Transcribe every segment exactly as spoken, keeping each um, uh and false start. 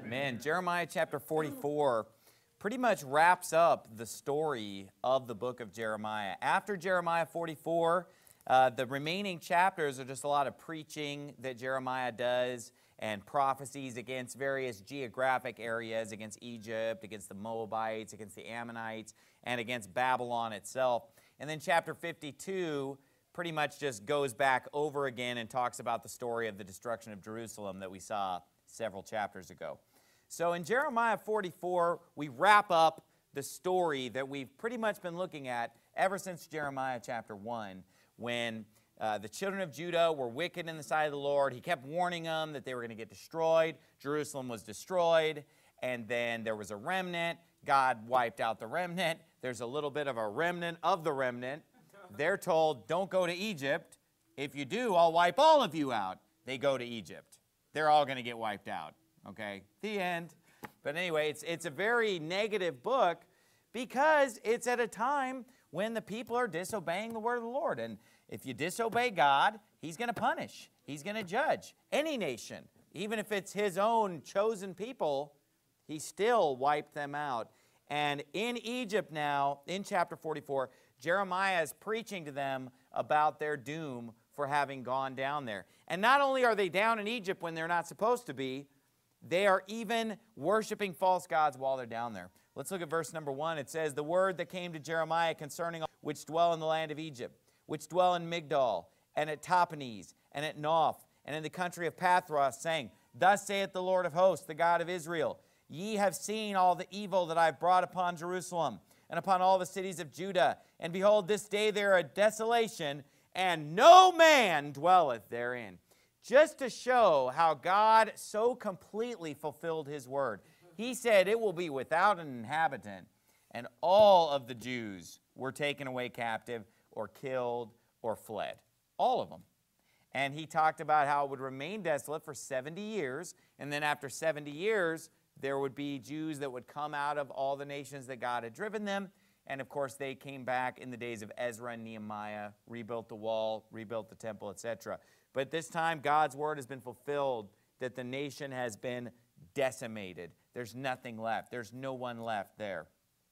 Amen. Jeremiah chapter forty-four pretty much wraps up the story of the book of Jeremiah. After Jeremiah forty-four, uh, the remaining chapters are just a lot of preaching that Jeremiah does and prophecies against various geographic areas, against Egypt, against the Moabites, against the Ammonites, and against Babylon itself. And then chapter fifty-two pretty much just goes back over again and talks about the story of the destruction of Jerusalem that we saw several chapters ago. So in Jeremiah forty-four, we wrap up the story that we've pretty much been looking at ever since Jeremiah chapter one, when uh, the children of Judah were wicked in the sight of the Lord. He kept warning them that they were going to get destroyed. Jerusalem was destroyed, and then there was a remnant. God wiped out the remnant. There's a little bit of a remnant of the remnant. They're told, don't go to Egypt. If you do, I'll wipe all of you out. They go to Egypt. They're all going to get wiped out. Okay, the end. But anyway, it's, it's a very negative book because it's at a time when the people are disobeying the word of the Lord. And if you disobey God, He's going to punish. He's going to judge any nation. Even if it's His own chosen people, He still wiped them out. And in Egypt now, in chapter forty-four, Jeremiah is preaching to them about their doom for having gone down there. And not only are they down in Egypt when they're not supposed to be, they are even worshiping false gods while they're down there. Let's look at verse number one. It says, the word that came to Jeremiah concerning all which dwell in the land of Egypt, which dwell in Migdol, and at Tahpanhes, and at Noph, and in the country of Pathros, saying, thus saith the Lord of hosts, the God of Israel, ye have seen all the evil that I have brought upon Jerusalem, and upon all the cities of Judah. And behold, this day they are a desolation, and no man dwelleth therein. Just to show how God so completely fulfilled His word. He said it will be without an inhabitant, and all of the Jews were taken away captive or killed or fled. All of them. And He talked about how it would remain desolate for seventy years, and then after seventy years, there would be Jews that would come out of all the nations that God had driven them. And of course, they came back in the days of Ezra and Nehemiah, rebuilt the wall, rebuilt the temple, et cetera. But this time, God's word has been fulfilled, that the nation has been decimated. There's nothing left. There's no one left there.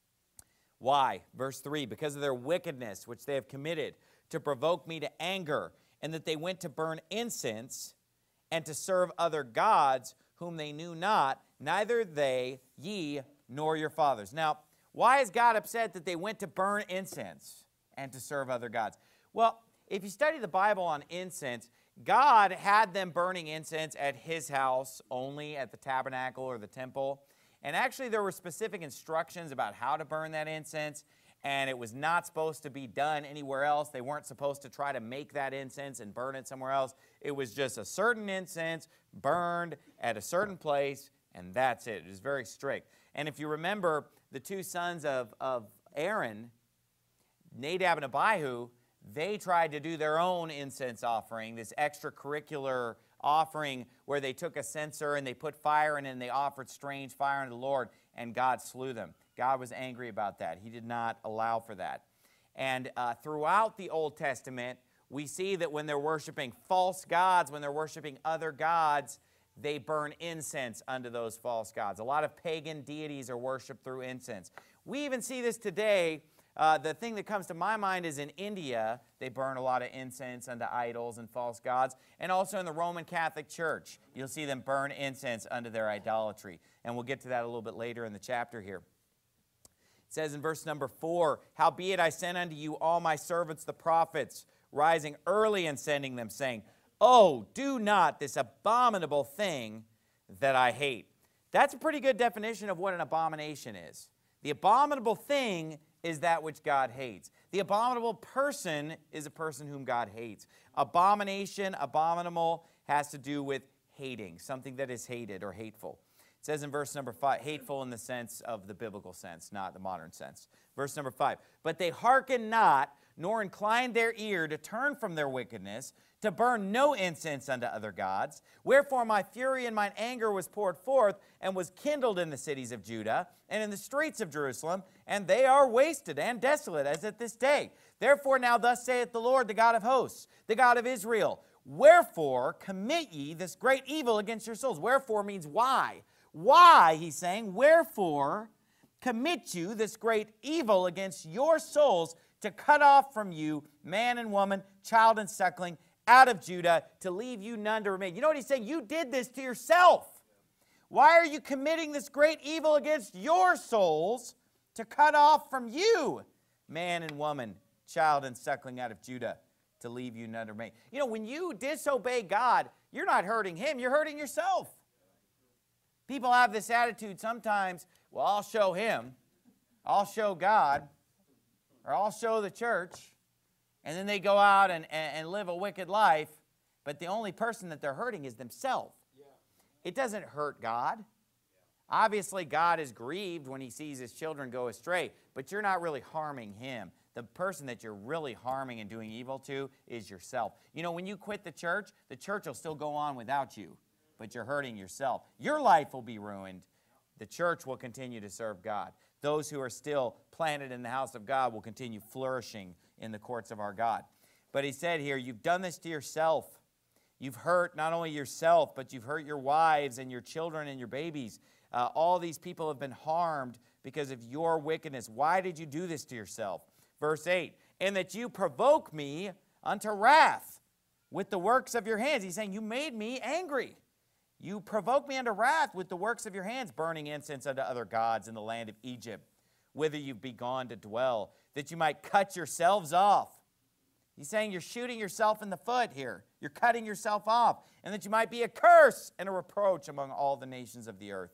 Why? Verse three, because of their wickedness, which they have committed, to provoke me to anger, and that they went to burn incense, and to serve other gods, whom they knew not, neither they, ye, nor your fathers. Now, why is God upset that they went to burn incense and to serve other gods? Well, if you study the Bible on incense, God had them burning incense at His house only, at the tabernacle or the temple. And actually there were specific instructions about how to burn that incense, and it was not supposed to be done anywhere else. They weren't supposed to try to make that incense and burn it somewhere else. It was just a certain incense burned at a certain place, and that's it. It was very strict. And if you remember, the two sons of, of Aaron, Nadab and Abihu, they tried to do their own incense offering, this extracurricular offering where they took a censer and they put fire in it and they offered strange fire unto the Lord, and God slew them. God was angry about that. He did not allow for that. And uh, throughout the Old Testament, we see that when they're worshiping false gods, when they're worshiping other gods, they burn incense unto those false gods. A lot of pagan deities are worshipped through incense. We even see this today. Uh, the thing that comes to my mind is in India, they burn a lot of incense unto idols and false gods. And also in the Roman Catholic Church, you'll see them burn incense unto their idolatry. And we'll get to that a little bit later in the chapter here. It says in verse number four, howbeit I sent unto you all my servants the prophets, rising early and sending them, saying, oh, do not this abominable thing that I hate. That's a pretty good definition of what an abomination is. The abominable thing is that which God hates. The abominable person is a person whom God hates. Abomination, abominable, has to do with hating, something that is hated or hateful. It says in verse number five, hateful in the sense of the biblical sense, not the modern sense. Verse number five, but they hearken not, nor incline their ear to turn from their wickedness, to burn no incense unto other gods. Wherefore my fury and mine anger was poured forth, and was kindled in the cities of Judah, and in the streets of Jerusalem, and they are wasted and desolate as at this day. Therefore now thus saith the Lord, the God of hosts, the God of Israel, wherefore commit ye this great evil against your souls? Wherefore means why. Why, he's saying, wherefore commit you this great evil against your souls to cut off from you man and woman, child and suckling, out of Judah, to leave you none to remain. You know what he's saying? You did this to yourself. Why are you committing this great evil against your souls to cut off from you man and woman, child and suckling out of Judah, to leave you none to remain? You know, when you disobey God, you're not hurting him, you're hurting yourself. People have this attitude sometimes, well, I'll show him, I'll show God, or I'll show the church, and then they go out and, and, and live a wicked life, but the only person that they're hurting is themselves. Yeah. It doesn't hurt God. Yeah. Obviously, God is grieved when he sees his children go astray, but you're not really harming him. The person that you're really harming and doing evil to is yourself. You know, when you quit the church, the church will still go on without you, but you're hurting yourself. Your life will be ruined. The church will continue to serve God. Those who are still planted in the house of God will continue flourishing in the courts of our God. But he said here, you've done this to yourself. You've hurt not only yourself, but you've hurt your wives and your children and your babies. Uh, all these people have been harmed because of your wickedness. Why did you do this to yourself? Verse eight, and that you provoke me unto wrath with the works of your hands. He's saying, you made me angry. You provoke me unto wrath with the works of your hands, burning incense unto other gods in the land of Egypt, whither you've begone to dwell, that you might cut yourselves off. He's saying you're shooting yourself in the foot here. You're cutting yourself off, and that you might be a curse and a reproach among all the nations of the earth.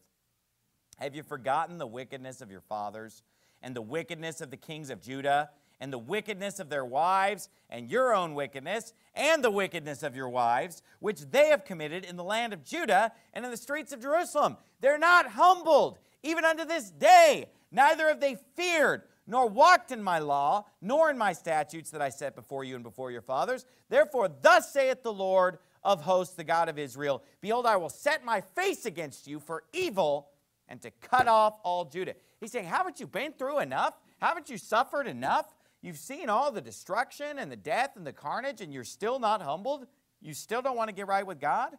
Have you forgotten the wickedness of your fathers, and the wickedness of the kings of Judah, and the wickedness of their wives, and your own wickedness, and the wickedness of your wives, which they have committed in the land of Judah and in the streets of Jerusalem? They're not humbled, even unto this day. Neither have they feared, nor walked in my law, nor in my statutes that I set before you and before your fathers. Therefore, thus saith the Lord of hosts, the God of Israel, behold, I will set my face against you for evil, and to cut off all Judah. He's saying, haven't you been through enough? Haven't you suffered enough? You've seen all the destruction and the death and the carnage, and you're still not humbled? You still don't want to get right with God?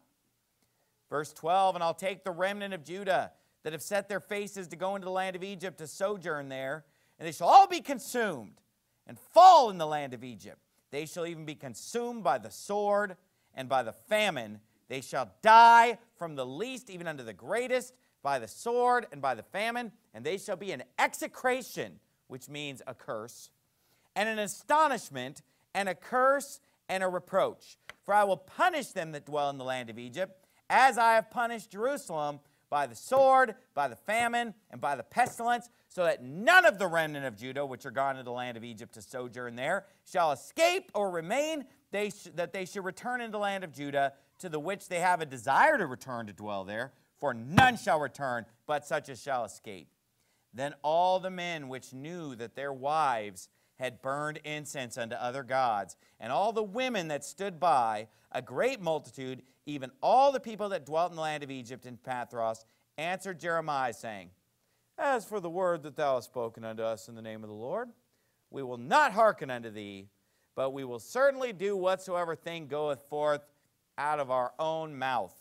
Verse twelve, and I'll take the remnant of Judah that have set their faces to go into the land of Egypt to sojourn there, and they shall all be consumed and fall in the land of Egypt. They shall even be consumed by the sword and by the famine. They shall die from the least even unto the greatest, by the sword and by the famine, and they shall be an execration, which means a curse, and an astonishment, and a curse, and a reproach. For I will punish them that dwell in the land of Egypt, as I have punished Jerusalem, by the sword, by the famine, and by the pestilence, so that none of the remnant of Judah, which are gone into the land of Egypt to sojourn there, shall escape or remain, they sh that they should return into the land of Judah, to the which they have a desire to return to dwell there. For none shall return, but such as shall escape. Then all the men which knew that their wives had burned incense unto other gods, and all the women that stood by, a great multitude, even all the people that dwelt in the land of Egypt and Pathros, answered Jeremiah, saying, As for the word that thou hast spoken unto us in the name of the Lord, we will not hearken unto thee, but we will certainly do whatsoever thing goeth forth out of our own mouth,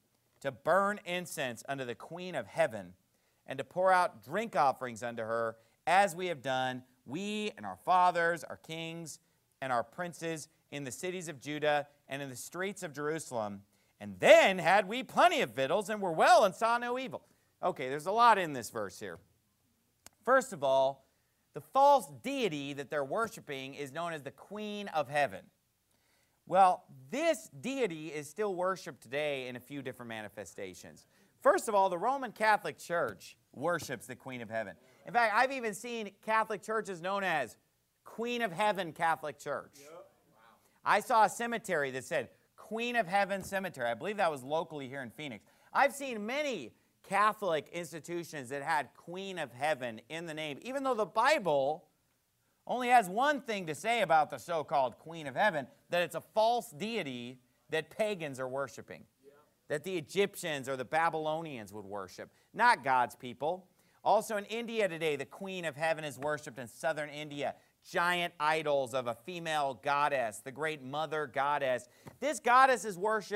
to burn incense unto the queen of heaven, and to pour out drink offerings unto her, as we have done, we and our fathers, our kings, and our princes, in the cities of Judah and in the streets of Jerusalem. And then had we plenty of victuals, and were well, and saw no evil. Okay, there's a lot in this verse here. First of all, the false deity that they're worshiping is known as the Queen of Heaven. Well, this deity is still worshipped today in a few different manifestations. First of all, the Roman Catholic Church worships the Queen of Heaven. In fact, I've even seen Catholic churches known as Queen of Heaven Catholic Church. Yep. Wow. I saw a cemetery that said Queen of Heaven Cemetery. I believe that was locally here in Phoenix. I've seen many Catholic institutions that had Queen of Heaven in the name, even though the Bible only has one thing to say about the so-called Queen of Heaven, that it's a false deity that pagans are worshiping, yeah. that the Egyptians or the Babylonians would worship, not God's people. Also in India today, the Queen of Heaven is worshipped in southern India. Giant idols of a female goddess, the great mother goddess. This goddess is worshipped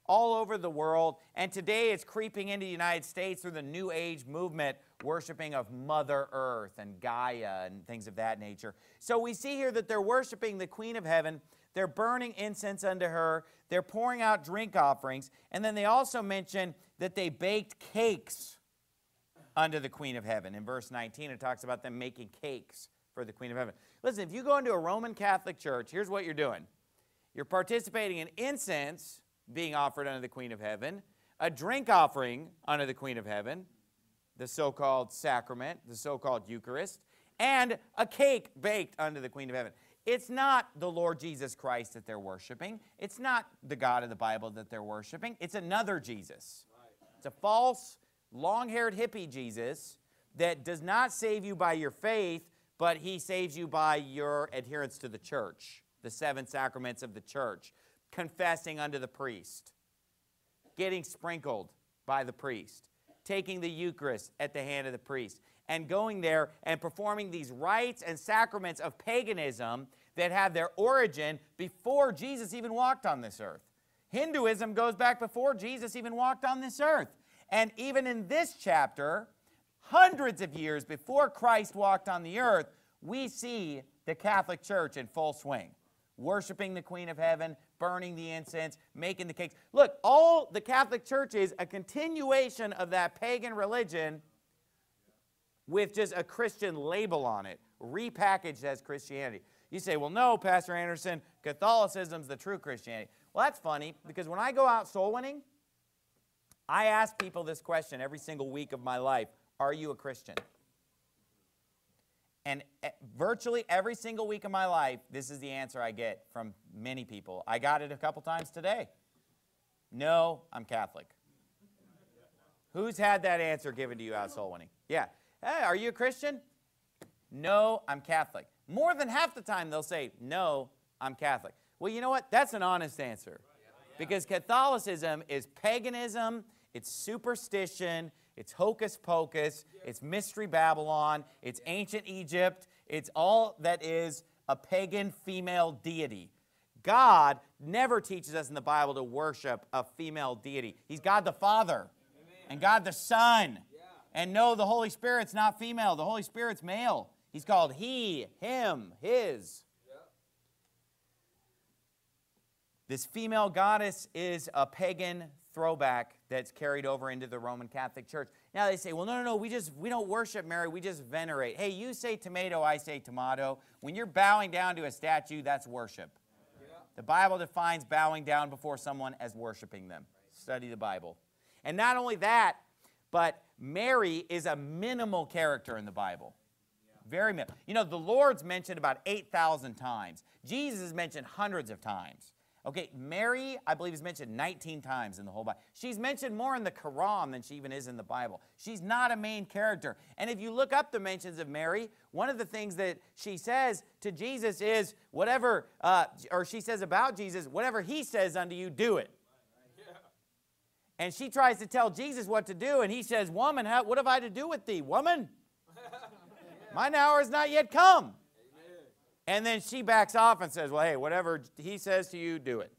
all over the world. And today it's creeping into the United States through the New Age movement, worshiping of Mother Earth and Gaia and things of that nature. So we see here that they're worshiping the Queen of Heaven. They're burning incense unto her. They're pouring out drink offerings. And then they also mention that they baked cakes unto the Queen of Heaven. In verse nineteen, it talks about them making cakes for the Queen of Heaven. Listen, if you go into a Roman Catholic church, here's what you're doing. You're participating in incense being offered unto the Queen of Heaven, a drink offering unto the Queen of Heaven, the so-called sacrament, the so-called Eucharist, and a cake baked unto the Queen of Heaven. It's not the Lord Jesus Christ that they're worshiping. It's not the God of the Bible that they're worshiping. It's another Jesus. It's a false, long-haired hippie Jesus that does not save you by your faith, but he saves you by your adherence to the church, the seven sacraments of the church, confessing unto the priest, getting sprinkled by the priest, taking the Eucharist at the hand of the priest, and going there and performing these rites and sacraments of paganism that have their origin before Jesus even walked on this earth. Hinduism goes back before Jesus even walked on this earth. And even in this chapter, hundreds of years before Christ walked on the earth, we see the Catholic Church in full swing, worshiping the Queen of Heaven, burning the incense, making the cakes. Look, all the Catholic Church is a continuation of that pagan religion with just a Christian label on it, repackaged as Christianity. You say, well, no, Pastor Anderson, Catholicism's the true Christianity. Well, that's funny, because when I go out soul winning, I ask people this question every single week of my life: are you a Christian? And virtually every single week of my life, this is the answer I get from many people. I got it a couple times today. No, I'm Catholic. Who's had that answer given to you out soul winning? Yeah. Hey, are you a Christian? No, I'm Catholic. More than half the time they'll say, no, I'm Catholic. Well, you know what? That's an honest answer. Because Catholicism is paganism, it's superstition, it's hocus pocus, it's mystery Babylon, it's ancient Egypt, it's all that is a pagan female deity. God never teaches us in the Bible to worship a female deity. He's God the Father and God the Son. And no, the Holy Spirit's not female. The Holy Spirit's male. He's called He, Him, His. This female goddess is a pagan throwback that's carried over into the Roman Catholic Church. Now they say, well, no, no, no, we just, we don't worship Mary, we just venerate. Hey, you say tomato, I say tomato. When you're bowing down to a statue, that's worship. Yeah. The Bible defines bowing down before someone as worshiping them. Study the Bible. And not only that, but Mary is a minimal character in the Bible. Very minimal. You know, the Lord's mentioned about eight thousand times. Jesus is mentioned hundreds of times. Okay, Mary, I believe, is mentioned nineteen times in the whole Bible. She's mentioned more in the Quran than she even is in the Bible. She's not a main character. And if you look up the mentions of Mary, one of the things that she says to Jesus is, whatever, uh, or she says about Jesus, whatever he says unto you, do it. And she tries to tell Jesus what to do, and he says, woman, how, what have I to do with thee? Woman, mine hour has not yet come. Amen. And then she backs off and says, well, hey, whatever he says to you, do it.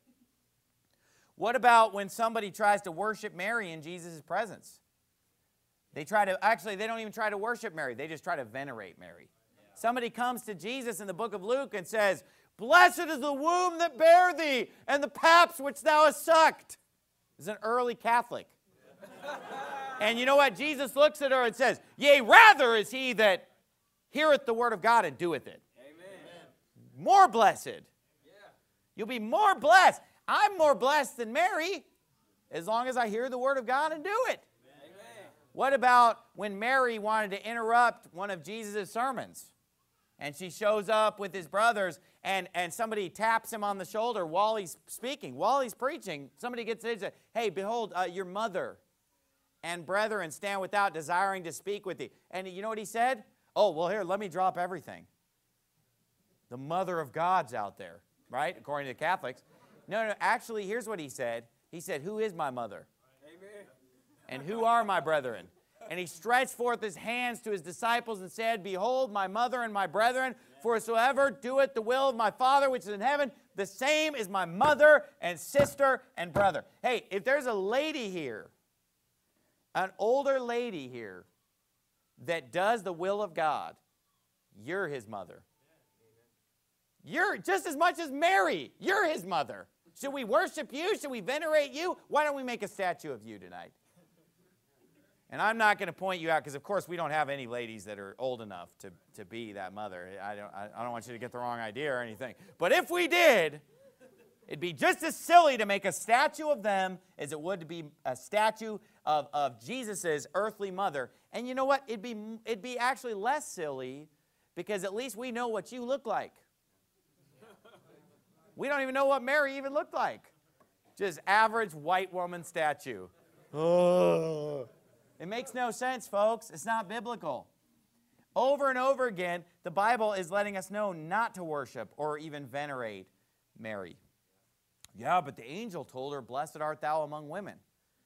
What about when somebody tries to worship Mary in Jesus' presence? They try to, actually, they don't even try to worship Mary. They just try to venerate Mary. Yeah. Somebody comes to Jesus in the book of Luke and says, blessed is the womb that bare thee, and the paps which thou hast sucked. Is an early Catholic. And you know what? Jesus looks at her and says, yea, rather is he that heareth the word of God and doeth it. Amen. More blessed. Yeah. You'll be more blessed. I'm more blessed than Mary as long as I hear the word of God and do it. Amen. What about when Mary wanted to interrupt one of Jesus' sermons? And she shows up with his brothers, and, and somebody taps him on the shoulder while he's speaking, while he's preaching. Somebody gets in and says, hey, behold, uh, your mother and brethren stand without, desiring to speak with thee. And you know what he said? Oh, well, here, let me drop everything. The mother of God's out there, right? According to the Catholics. No, no, actually, here's what he said. He said, who is my mother? Amen. And who are my brethren? And he stretched forth his hands to his disciples and said, behold, my mother and my brethren, for whosoever doeth the will of my Father which is in heaven, the same as my mother and sister and brother. Hey, if there's a lady here, an older lady here, that does the will of God, you're his mother. You're just as much as Mary. You're his mother. Should we worship you? Should we venerate you? Why don't we make a statue of you tonight? And I'm not going to point you out because, of course, we don't have any ladies that are old enough to, to be that mother. I don't, I, I don't want you to get the wrong idea or anything. But if we did, it'd be just as silly to make a statue of them as it would to be a statue of, of Jesus' earthly mother. And you know what? It'd be, it'd be actually less silly because at least we know what you look like. We don't even know what Mary even looked like. Just average white woman statue. Oh. It makes no sense, folks. It's not biblical. Over and over again, the Bible is letting us know not to worship or even venerate Mary. Yeah, but the angel told her, blessed art thou among women.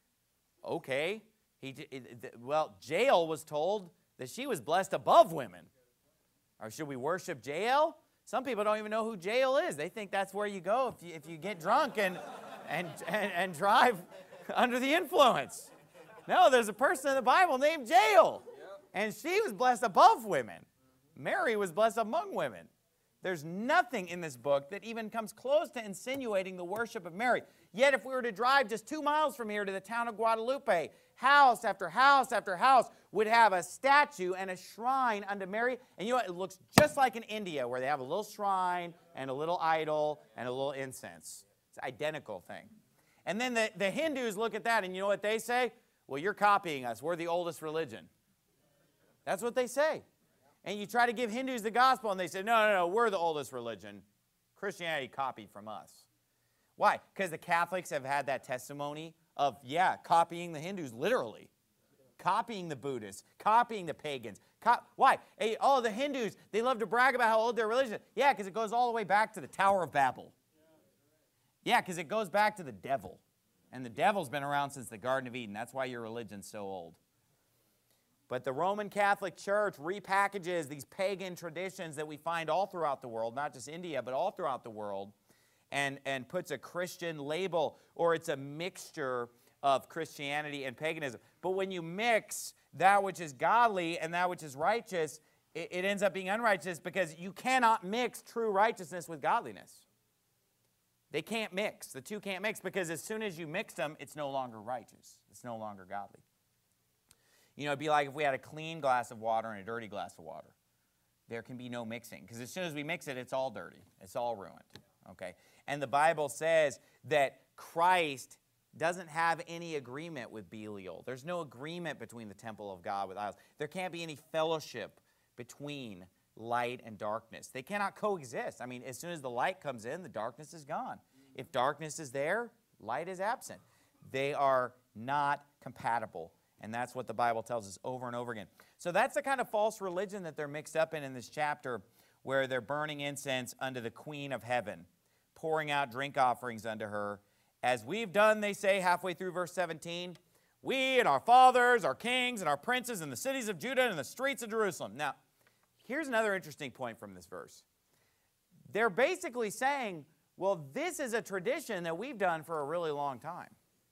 Okay. He, it, well, Jael was told that she was blessed above women. Or should we worship Jael? Some people don't even know who Jael is. They think that's where you go if you, if you get drunk and, and, and, and drive under the influence. No, there's a person in the Bible named Jael. And she was blessed above women. Mary was blessed among women. There's nothing in this book that even comes close to insinuating the worship of Mary. Yet if we were to drive just two miles from here to the town of Guadalupe, house after house after house would have a statue and a shrine unto Mary. And you know what? It looks just like in India where they have a little shrine and a little idol and a little incense. It's an identical thing. And then the, the Hindus look at that and you know what they say? Well, you're copying us. We're the oldest religion. That's what they say. And you try to give Hindus the gospel, and they say, no, no, no, we're the oldest religion. Christianity copied from us. Why? Because the Catholics have had that testimony of, yeah, copying the Hindus, literally. Copying the Buddhists, copying the pagans. Co Why? Hey, oh, the Hindus, they love to brag about how old their religion is. Yeah, because it goes all the way back to the Tower of Babel. Yeah, because it goes back to the devil. And the devil's been around since the Garden of Eden. That's why your religion's so old. But the Roman Catholic Church repackages these pagan traditions that we find all throughout the world, not just India, but all throughout the world, and, and puts a Christian label, or it's a mixture of Christianity and paganism. But when you mix that which is godly and that which is righteous, it, it ends up being unrighteous because you cannot mix true righteousness with godliness. They can't mix. The two can't mix because as soon as you mix them, it's no longer righteous. It's no longer godly. You know, it'd be like if we had a clean glass of water and a dirty glass of water. There can be no mixing because as soon as we mix it, it's all dirty. It's all ruined. Okay? And the Bible says that Christ doesn't have any agreement with Belial. There's no agreement between the temple of God with idols. There can't be any fellowship between light and darkness. They cannot coexist. I mean, as soon as the light comes in, the darkness is gone. If darkness is there, light is absent. They are not compatible. And that's what the Bible tells us over and over again. So that's the kind of false religion that they're mixed up in in this chapter, where they're burning incense unto the Queen of Heaven, pouring out drink offerings unto her. As we've done, they say, halfway through verse seventeen, we and our fathers, our kings and our princes in the cities of Judah and the streets of Jerusalem. Now, here's another interesting point from this verse. They're basically saying, well, this is a tradition that we've done for a really long time.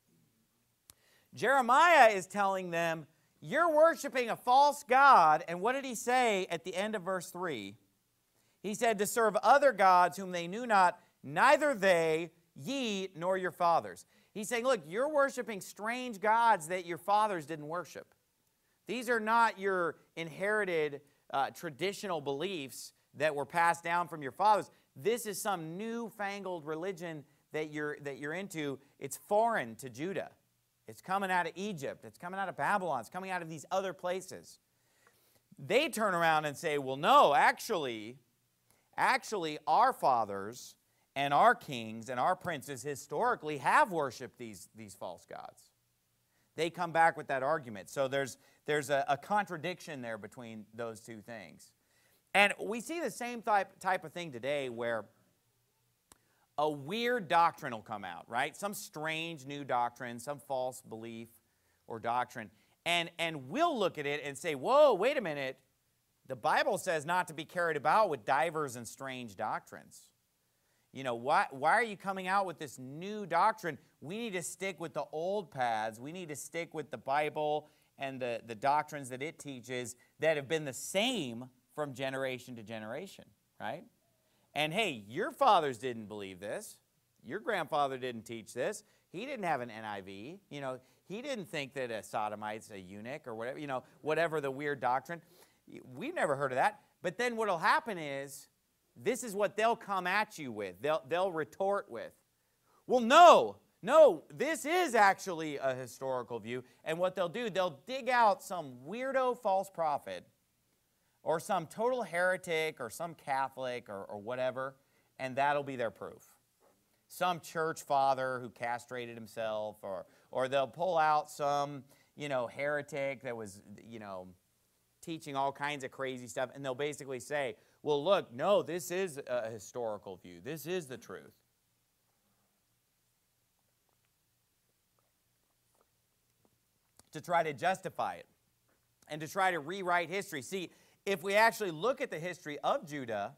Jeremiah is telling them, you're worshiping a false god. And what did he say at the end of verse three? He said, to serve other gods whom they knew not, neither they, ye, nor your fathers. He's saying, look, you're worshiping strange gods that your fathers didn't worship. These are not your inherited uh, traditional beliefs that were passed down from your fathers. This is some newfangled religion that you're, that you're into. It's foreign to Judah. It's coming out of Egypt. It's coming out of Babylon. It's coming out of these other places. They turn around and say, well, no, actually, actually our fathers and our kings and our princes historically have worshipped these, these false gods. They come back with that argument. So there's, there's a, a contradiction there between those two things. And we see the same type, type of thing today where a weird doctrine will come out, right? Some strange new doctrine, some false belief or doctrine. And, and we'll look at it and say, whoa, wait a minute. The Bible says not to be carried about with divers and strange doctrines. You know, why, why are you coming out with this new doctrine? We need to stick with the old paths. We need to stick with the Bible and the, the doctrines that it teaches that have been the same from generation to generation, right? And hey, your fathers didn't believe this. Your grandfather didn't teach this. He didn't have an N I V. You know, he didn't think that a sodomite's a eunuch or whatever, you know, whatever the weird doctrine. We've never heard of that. But then what'll happen is, this is what they'll come at you with. They'll, they'll retort with. Well, no, no, this is actually a historical view. And what they'll do, they'll dig out some weirdo false prophet or some total heretic or some Catholic or, or whatever, and that'll be their proof. Some church father who castrated himself, or, or they'll pull out some, you know, heretic that was, you know, teaching all kinds of crazy stuff, and they'll basically say, well, look, no, this is a historical view. This is the truth. To try to justify it and to try to rewrite history. See, if we actually look at the history of Judah,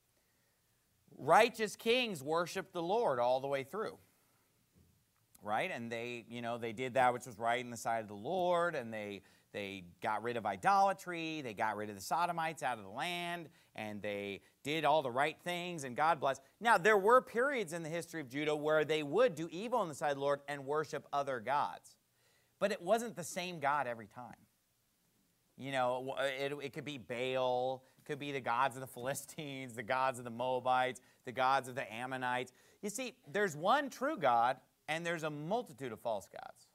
righteous kings worshiped the Lord all the way through, right? And they, you know, they did that which was right in the sight of the Lord, and they They got rid of idolatry, they got rid of the sodomites out of the land, and they did all the right things, and God blessed. Now, there were periods in the history of Judah where they would do evil in the sight of the Lord and worship other gods. But it wasn't the same God every time. You know, it, it could be Baal, it could be the gods of the Philistines, the gods of the Moabites, the gods of the Ammonites. You see, there's one true God, and there's a multitude of false gods.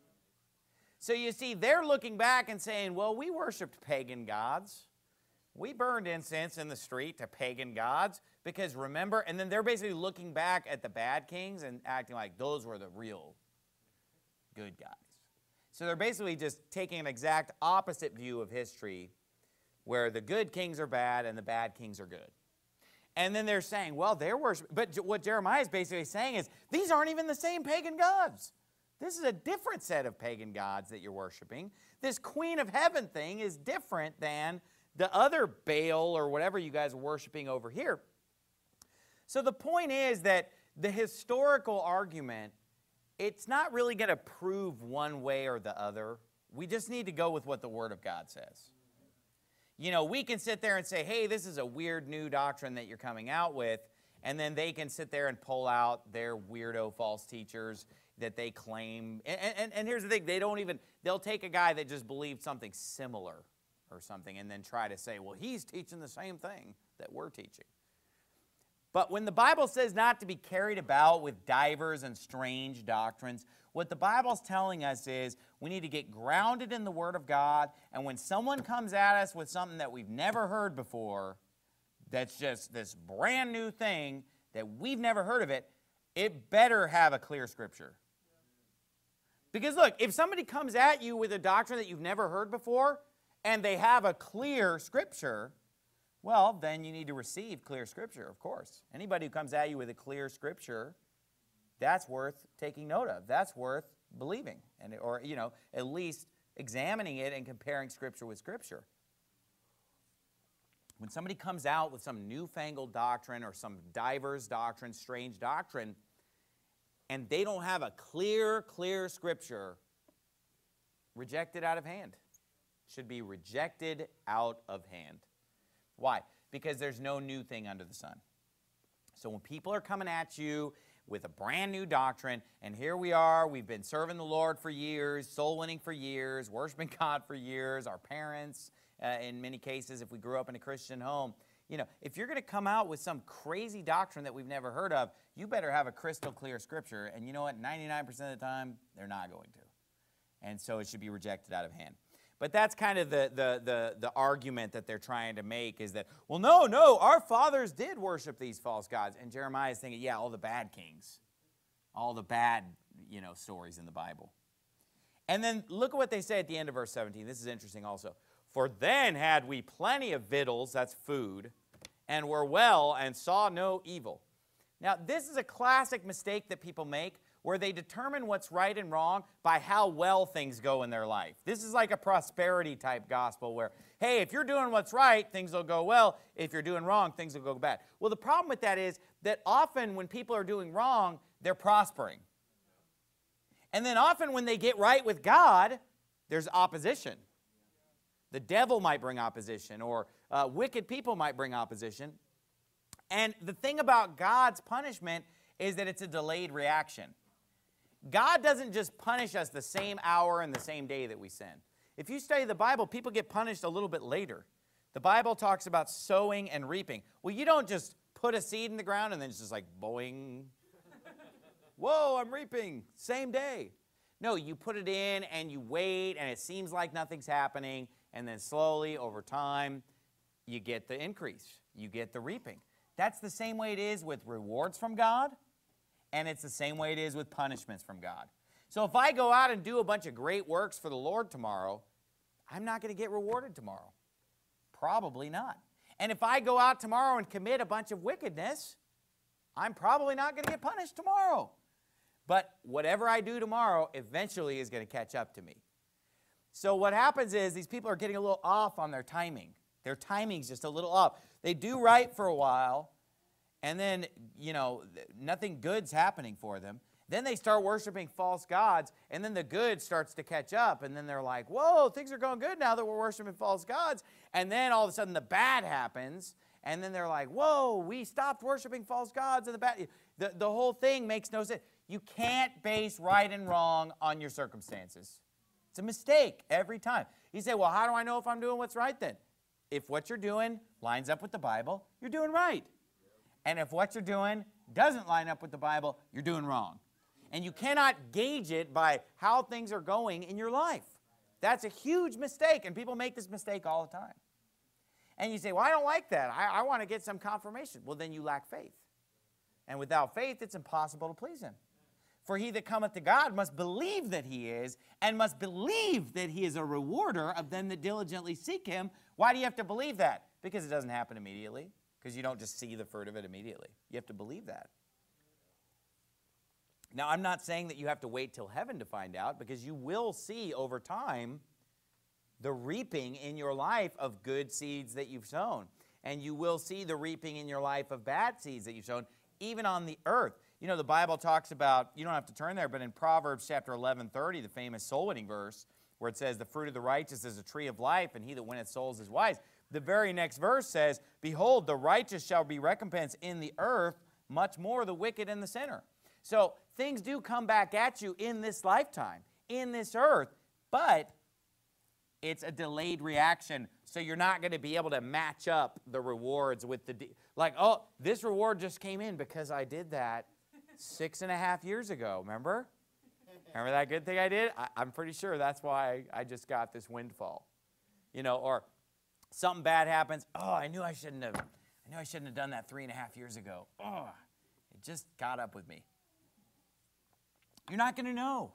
So you see, they're looking back and saying, well, we worshiped pagan gods. We burned incense in the street to pagan gods because remember, and then they're basically looking back at the bad kings and acting like those were the real good guys. So they're basically just taking an exact opposite view of history where the good kings are bad and the bad kings are good. And then they're saying, well, they're worshiping, but what Jeremiah is basically saying is, these aren't even the same pagan gods. This is a different set of pagan gods that you're worshiping. This Queen of Heaven thing is different than the other Baal or whatever you guys are worshiping over here. So the point is that the historical argument, it's not really going to prove one way or the other. We just need to go with what the Word of God says. You know, we can sit there and say, hey, this is a weird new doctrine that you're coming out with, and then they can sit there and pull out their weirdo false teachers that they claim. And, and, and here's the thing, they don't even, they'll take a guy that just believed something similar or something and then try to say, well, he's teaching the same thing that we're teaching. But when the Bible says not to be carried about with divers and strange doctrines, what the Bible's telling us is we need to get grounded in the Word of God, and when someone comes at us with something that we've never heard before, that's just this brand new thing that we've never heard of it, it better have a clear Scripture. Because look, if somebody comes at you with a doctrine that you've never heard before, and they have a clear Scripture, well, then you need to receive clear Scripture, of course. Anybody who comes at you with a clear Scripture, that's worth taking note of. That's worth believing, and or, you know, at least examining it and comparing Scripture with Scripture. When somebody comes out with some newfangled doctrine or some diverse doctrine, strange doctrine, and they don't have a clear, clear Scripture, reject it out of hand. Should be rejected out of hand. Why? Because there's no new thing under the sun. So when people are coming at you with a brand new doctrine, and here we are, we've been serving the Lord for years, soul winning for years, worshiping God for years, our parents, uh, in many cases, if we grew up in a Christian home, you know, if you're going to come out with some crazy doctrine that we've never heard of, you better have a crystal clear Scripture, and you know what, ninety-nine percent of the time, they're not going to. And so it should be rejected out of hand. But that's kind of the, the, the, the argument that they're trying to make is that, well, no, no, our fathers did worship these false gods. And Jeremiah is thinking, yeah, all the bad kings, all the bad, you know, stories in the Bible. And then look at what they say at the end of verse seventeen. This is interesting also. For then had we plenty of victuals, that's food, and were well and saw no evil. Now, this is a classic mistake that people make where they determine what's right and wrong by how well things go in their life. This is like a prosperity type gospel where, hey, if you're doing what's right, things will go well. If you're doing wrong, things will go bad. Well, the problem with that is that often when people are doing wrong, they're prospering. And then often when they get right with God, there's opposition. The devil might bring opposition, or uh, wicked people might bring opposition. And the thing about God's punishment is that it's a delayed reaction. God doesn't just punish us the same hour and the same day that we sin. If you study the Bible, people get punished a little bit later. The Bible talks about sowing and reaping. Well, you don't just put a seed in the ground and then it's just like, boing. Whoa, I'm reaping. Same day. No, you put it in and you wait and it seems like nothing's happening. And then slowly, over time, you get the increase. You get the reaping. That's the same way it is with rewards from God, and it's the same way it is with punishments from God. So if I go out and do a bunch of great works for the Lord tomorrow, I'm not going to get rewarded tomorrow. Probably not. And if I go out tomorrow and commit a bunch of wickedness, I'm probably not going to get punished tomorrow. But whatever I do tomorrow eventually is going to catch up to me. So what happens is these people are getting a little off on their timing. Their timing's just a little off. They do right for a while, and then, you know, nothing good's happening for them. Then they start worshiping false gods, and then the good starts to catch up, and then they're like, whoa, things are going good now that we're worshiping false gods. And then all of a sudden the bad happens, and then they're like, whoa, we stopped worshiping false gods, and the bad. The, the whole thing makes no sense. You can't base right and wrong on your circumstances. It's a mistake every time. You say, well, how do I know if I'm doing what's right then? If what you're doing lines up with the Bible, you're doing right. And if what you're doing doesn't line up with the Bible, you're doing wrong. And you cannot gauge it by how things are going in your life. That's a huge mistake, and people make this mistake all the time. And you say, well, I don't like that. I, I want to get some confirmation. Well, then you lack faith. And without faith, it's impossible to please Him. For he that cometh to God must believe that He is, and must believe that He is a rewarder of them that diligently seek Him. Why do you have to believe that? Because it doesn't happen immediately. Because you don't just see the fruit of it immediately. You have to believe that. Now, I'm not saying that you have to wait till heaven to find out, because you will see over time the reaping in your life of good seeds that you've sown. And you will see the reaping in your life of bad seeds that you've sown, even on the earth. You know, the Bible talks about, you don't have to turn there, but in Proverbs chapter eleven thirty, the famous soul-winning verse, where it says, the fruit of the righteous is a tree of life, and he that winneth souls is wise. The very next verse says, behold, the righteous shall be recompensed in the earth, much more the wicked and the sinner. So things do come back at you in this lifetime, in this earth, but it's a delayed reaction, so you're not going to be able to match up the rewards with the, like, oh, this reward just came in because I did that six and a half years ago, remember? Remember that good thing I did? I, I'm pretty sure that's why I, I just got this windfall. You know, or something bad happens, oh, I knew I shouldn't have, I knew I shouldn't have done that three and a half years ago. Oh, it just got up with me. You're not going to know.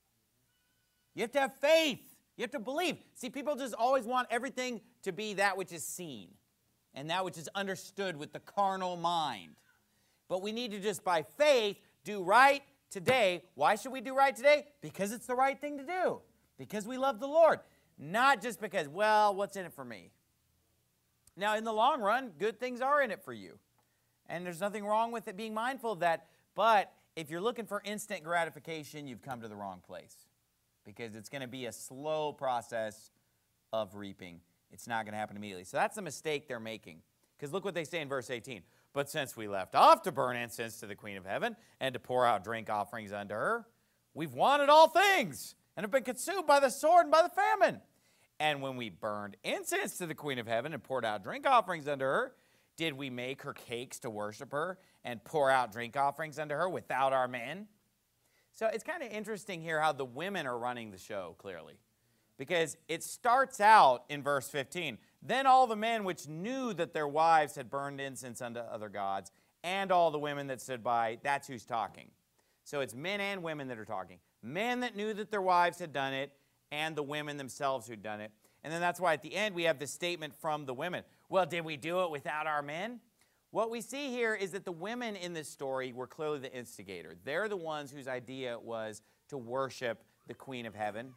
You have to have faith. You have to believe. See, people just always want everything to be that which is seen and that which is understood with the carnal mind. But we need to just by faith do right today. Why should we do right today? Because it's the right thing to do. Because we love the Lord. Not just because, well, what's in it for me? Now, in the long run, good things are in it for you. And there's nothing wrong with it being mindful of that. But if you're looking for instant gratification, you've come to the wrong place. Because it's going to be a slow process of reaping. It's not going to happen immediately. So that's the mistake they're making. Because look what they say in verse eighteen. But since we left off to burn incense to the Queen of Heaven and to pour out drink offerings unto her, we've wanted all things and have been consumed by the sword and by the famine. And when we burned incense to the Queen of Heaven and poured out drink offerings unto her, did we make her cakes to worship her and pour out drink offerings unto her without our men? So it's kind of interesting here how the women are running the show, clearly. Because it starts out in verse fifteen. Then all the men which knew that their wives had burned incense unto other gods, and all the women that stood by, that's who's talking. So it's men and women that are talking. Men that knew that their wives had done it, and the women themselves who'd done it. And then that's why at the end we have this statement from the women. Well, did we do it without our men? What we see here is that the women in this story were clearly the instigator. They're the ones whose idea was to worship the Queen of Heaven.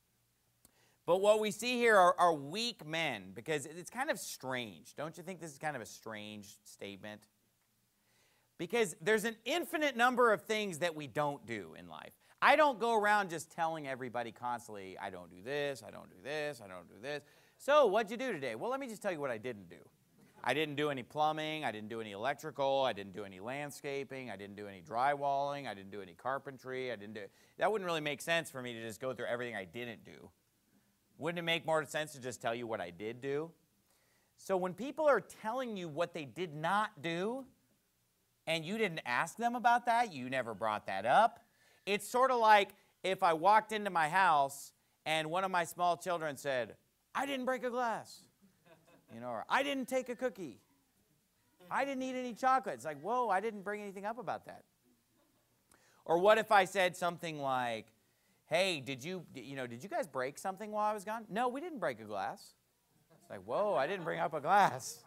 But what we see here are, are weak men, because it's kind of strange. Don't you think this is kind of a strange statement? Because there's an infinite number of things that we don't do in life. I don't go around just telling everybody constantly, I don't do this, I don't do this, I don't do this. So what'd you do today? Well, let me just tell you what I didn't do. I didn't do any plumbing, I didn't do any electrical, I didn't do any landscaping, I didn't do any drywalling, I didn't do any carpentry, I didn't do... That wouldn't really make sense for me to just go through everything I didn't do. Wouldn't it make more sense to just tell you what I did do? So when people are telling you what they did not do, and you didn't ask them about that, you never brought that up, it's sort of like if I walked into my house and one of my small children said, I didn't break a glass. You know, or I didn't take a cookie. I didn't eat any chocolate. It's like, whoa, I didn't bring anything up about that. Or what if I said something like, hey, did you, you know, did you guys break something while I was gone? No, we didn't break a glass. It's like, whoa, I didn't bring up a glass.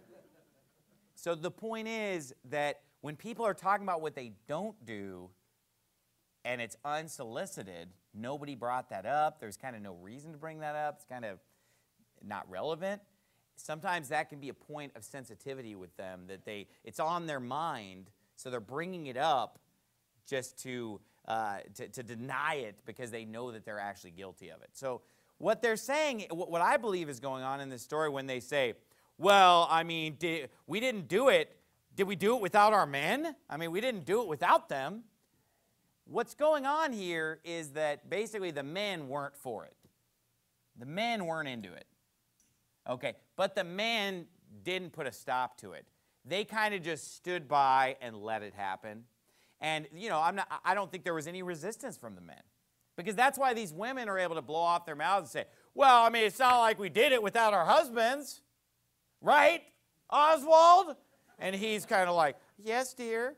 So the point is that when people are talking about what they don't do and it's unsolicited, nobody brought that up. There's kind of no reason to bring that up. It's kind of not relevant. Sometimes that can be a point of sensitivity with them, that they, it's on their mind, so they're bringing it up just to, uh, to, to deny it because they know that they're actually guilty of it. So what they're saying, what I believe is going on in this story when they say, well, I mean, did, we didn't do it. Did we do it without our men? I mean, we didn't do it without them. What's going on here is that basically the men weren't for it. The men weren't into it. Okay, but the men didn't put a stop to it. They kind of just stood by and let it happen. And, you know, I'm not, I don't think there was any resistance from the men. Because that's why these women are able to blow off their mouths and say, well, I mean, it's not like we did it without our husbands. Right, Oswald? And he's kind of like, yes, dear.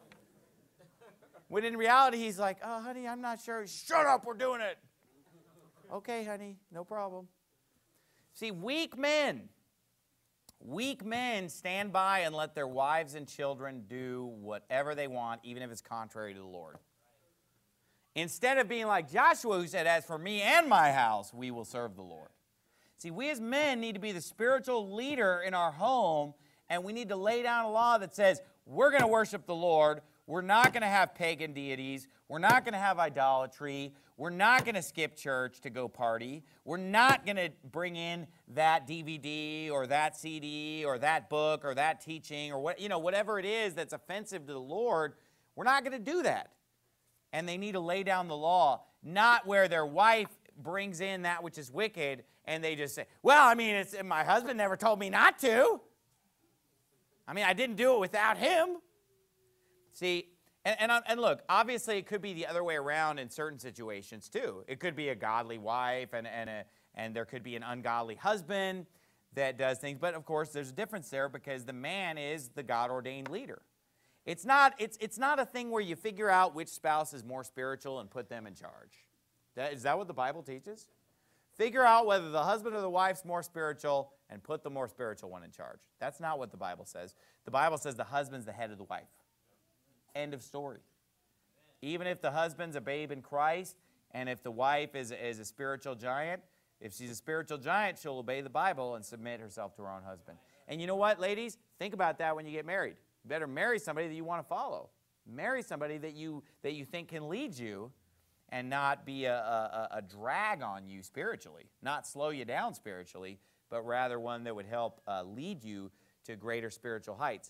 When in reality, he's like, oh, honey, I'm not sure. Shut up, we're doing it. Okay, honey, no problem. See, weak men, weak men stand by and let their wives and children do whatever they want, even if it's contrary to the Lord. Instead of being like Joshua, who said, as for me and my house, we will serve the Lord. See, we as men need to be the spiritual leader in our home, and we need to lay down a law that says, we're going to worship the Lord. We're not going to have pagan deities. We're not going to have idolatry. We're not going to skip church to go party. We're not going to bring in that D V D or that C D or that book or that teaching or what, you know, whatever it is that's offensive to the Lord. We're not going to do that. And they need to lay down the law, not where their wife brings in that which is wicked and they just say, well, I mean, it's, my husband never told me not to. I mean, I didn't do it without him. See, and, and, and look, obviously it could be the other way around in certain situations too. It could be a godly wife and, and, a, and there could be an ungodly husband that does things. But of course, there's a difference there because the man is the God-ordained leader. It's not, it's, it's not a thing where you figure out which spouse is more spiritual and put them in charge. That, is that what the Bible teaches? Figure out whether the husband or the wife's more spiritual and put the more spiritual one in charge. That's not what the Bible says. The Bible says the husband's the head of the wife. End of story. Even if the husband's a babe in Christ and if the wife is, is a spiritual giant, if she's a spiritual giant, she'll obey the Bible and submit herself to her own husband. And you know what, ladies? Think about that when you get married. You better marry somebody that you want to follow. Marry somebody that you, that you think can lead you and not be a, a, a drag on you spiritually, not slow you down spiritually, but rather one that would help uh, lead you to greater spiritual heights.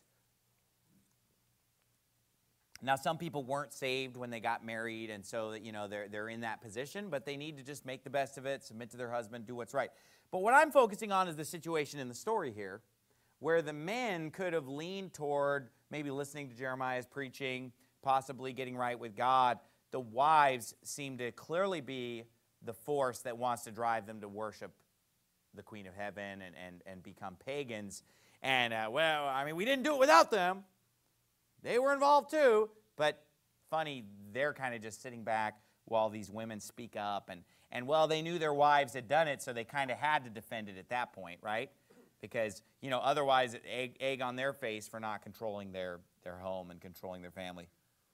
Now, some people weren't saved when they got married, and so that, you know, they're, they're in that position, but they need to just make the best of it, submit to their husband, do what's right. But what I'm focusing on is the situation in the story here, where the men could have leaned toward maybe listening to Jeremiah's preaching, possibly getting right with God. The wives seem to clearly be the force that wants to drive them to worship the Queen of Heaven and, and, and become pagans. And, uh, well, I mean, we didn't do it without them. They were involved too. But funny, they're kind of just sitting back while these women speak up. And, and well, they knew their wives had done it, so they kind of had to defend it at that point, right? because, you know, otherwise it egg, egg on their face for not controlling their, their home and controlling their family.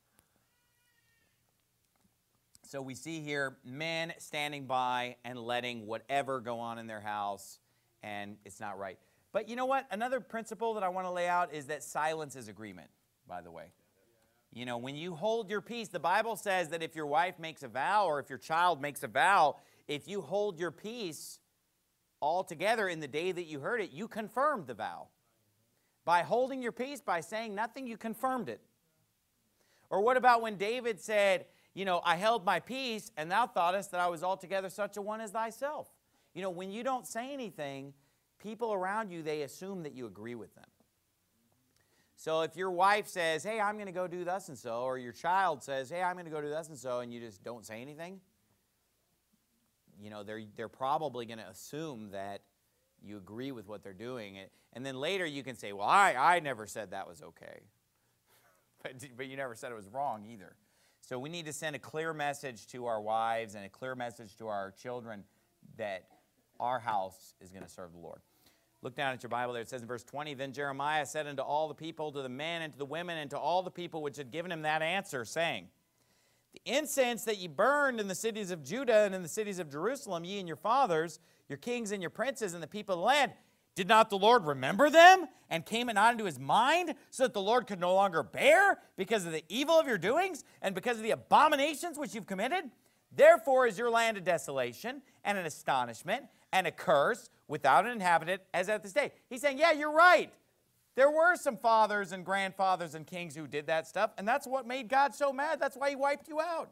So we see here men standing by and letting whatever go on in their house, and it's not right. But you know what? Another principle that I want to lay out is that silence is agreement, by the way. You know, when you hold your peace, the Bible says that if your wife makes a vow or if your child makes a vow, if you hold your peace altogether in the day that you heard it, you confirmed the vow. By holding your peace, by saying nothing, you confirmed it. Or what about when David said, you know, I held my peace, and thou thoughtest that I was altogether such a one as thyself. You know, when you don't say anything, people around you, they assume that you agree with them. So if your wife says, hey, I'm going to go do thus and so, or your child says, hey, I'm going to go do thus and so, and you just don't say anything, you know, they're, they're probably going to assume that you agree with what they're doing. And then later you can say, well, I, I never said that was okay. But, but you never said it was wrong either. So we need to send a clear message to our wives and a clear message to our children that our house is going to serve the Lord. Look down at your Bible there. It says in verse twenty, then Jeremiah said unto all the people, to the men and to the women, and to all the people which had given him that answer, saying, the incense that ye burned in the cities of Judah and in the cities of Jerusalem, ye and your fathers, your kings and your princes, and the people of the land, did not the Lord remember them? And came it not into his mind, so that the Lord could no longer bear, because of the evil of your doings, and because of the abominations which you've committed? Therefore is your land a desolation, and an astonishment, and a curse, without an inhabitant, as at this day. He's saying, yeah, you're right. There were some fathers and grandfathers and kings who did that stuff, and that's what made God so mad. That's why he wiped you out.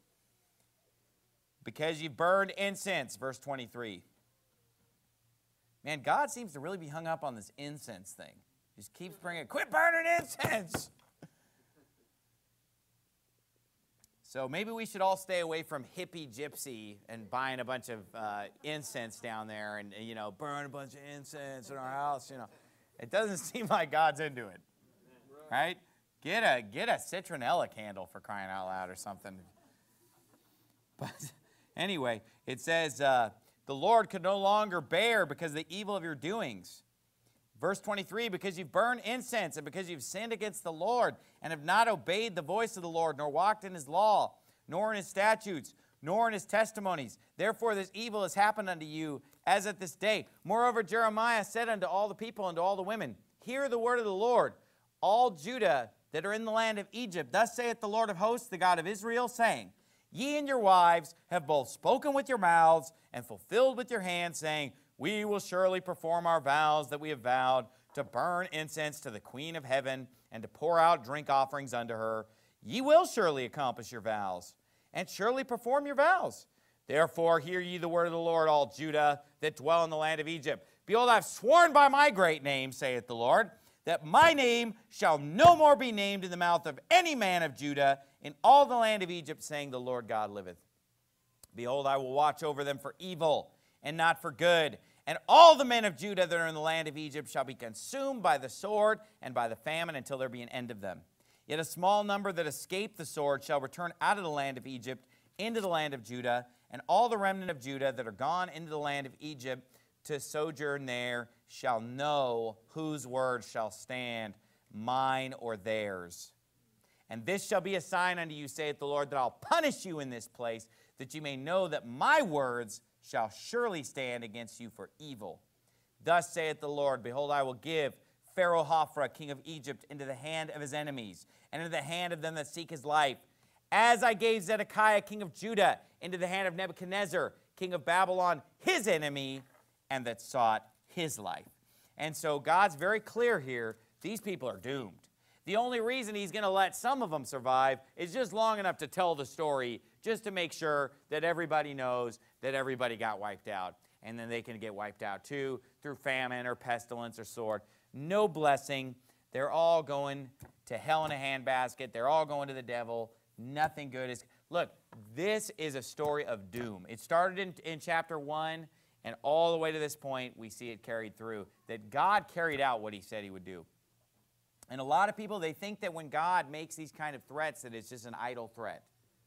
Because you burned incense, verse twenty-three. Man, God seems to really be hung up on this incense thing. He just keeps bringing, quit burning incense. So maybe we should all stay away from hippie gypsy and buying a bunch of uh, incense down there and, you know, burn a bunch of incense in our house, you know. It doesn't seem like God's into it, right? Get a, get a citronella candle for crying out loud or something. But anyway, it says, uh, the Lord could no longer bear because of the evil of your doings. Verse twenty-three, because you've burned incense and because you've sinned against the Lord and have not obeyed the voice of the Lord, nor walked in his law, nor in his statutes, nor in his testimonies. Therefore this evil has happened unto you as at this day. Moreover, Jeremiah said unto all the people and to all the women, hear the word of the Lord, all Judah that are in the land of Egypt. Thus saith the Lord of hosts, the God of Israel, saying, ye and your wives have both spoken with your mouths and fulfilled with your hands, saying, we will surely perform our vows that we have vowed, to burn incense to the Queen of heaven, and to pour out drink offerings unto her. Ye will surely accomplish your vows, and surely perform your vows. Therefore hear ye the word of the Lord, all Judah that dwell in the land of Egypt. Behold, I have sworn by my great name, saith the Lord, that my name shall no more be named in the mouth of any man of Judah in all the land of Egypt, saying, the Lord God liveth. Behold, I will watch over them for evil, and not for good. And all the men of Judah that are in the land of Egypt shall be consumed by the sword and by the famine until there be an end of them. Yet a small number that escape the sword shall return out of the land of Egypt into the land of Judah, and all the remnant of Judah that are gone into the land of Egypt to sojourn there shall know whose word shall stand, mine or theirs. And this shall be a sign unto you, saith the Lord, that I'll punish you in this place, that you may know that my words shall surely stand against you for evil. Thus saith the Lord, behold, I will give Pharaoh Hophra, king of Egypt, into the hand of his enemies, and into the hand of them that seek his life, as I gave Zedekiah, king of Judah, into the hand of Nebuchadnezzar, king of Babylon, his enemy, and that sought his life. And so God's very clear here, these people are doomed. The only reason he's going to let some of them survive is just long enough to tell the story, just to make sure that everybody knows that everybody got wiped out. And then they can get wiped out too, through famine or pestilence or sword. No blessing. They're all going to hell in a handbasket. They're all going to the devil. Nothing good is... Look, this is a story of doom. It started in, in chapter one, and all the way to this point, we see it carried through. That God carried out what he said he would do. And a lot of people, they think that when God makes these kind of threats, that it's just an idle threat.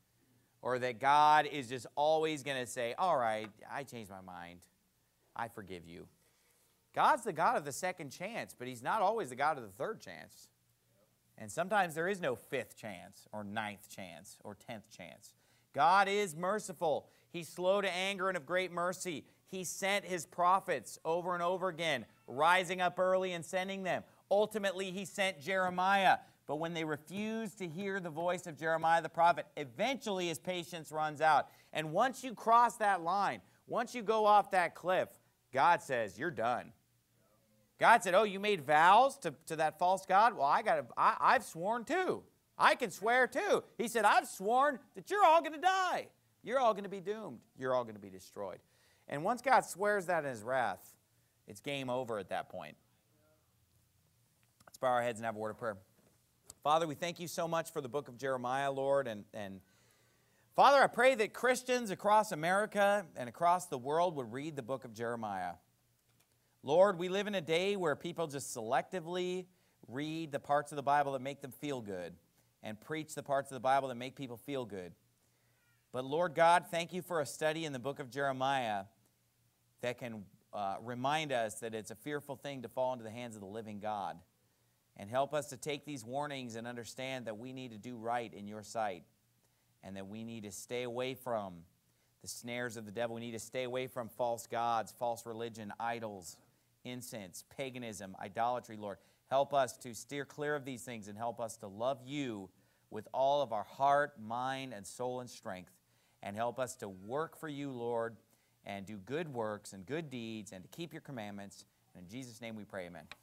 Or that God is just always going to say, all right, I changed my mind. I forgive you. God's the God of the second chance, but he's not always the God of the third chance. And sometimes there is no fifth chance or ninth chance or tenth chance. God is merciful. He's slow to anger and of great mercy. He sent his prophets over and over again, rising up early and sending them. Ultimately, he sent Jeremiah. But when they refused to hear the voice of Jeremiah the prophet, eventually his patience runs out. And once you cross that line, once you go off that cliff, God says, you're done. God said, oh, you made vows to, to that false god? Well, I got I, I've sworn too. I can swear too. He said, I've sworn that you're all going to die. You're all going to be doomed. You're all going to be destroyed. And once God swears that in his wrath, it's game over at that point. Let's bow our heads and have a word of prayer. Father, we thank you so much for the book of Jeremiah, Lord. And, and Father, I pray that Christians across America and across the world would read the book of Jeremiah. Lord, we live in a day where people just selectively read the parts of the Bible that make them feel good and preach the parts of the Bible that make people feel good. But Lord God, thank you for a study in the book of Jeremiah that can uh, remind us that it's a fearful thing to fall into the hands of the living God. And help us to take these warnings and understand that we need to do right in your sight and that we need to stay away from the snares of the devil. We need to stay away from false gods, false religion, idols, incense, paganism, idolatry, Lord. Help us to steer clear of these things and help us to love you with all of our heart, mind, and soul and strength. And help us to work for you, Lord, and do good works and good deeds and to keep your commandments. And in Jesus' name we pray, amen.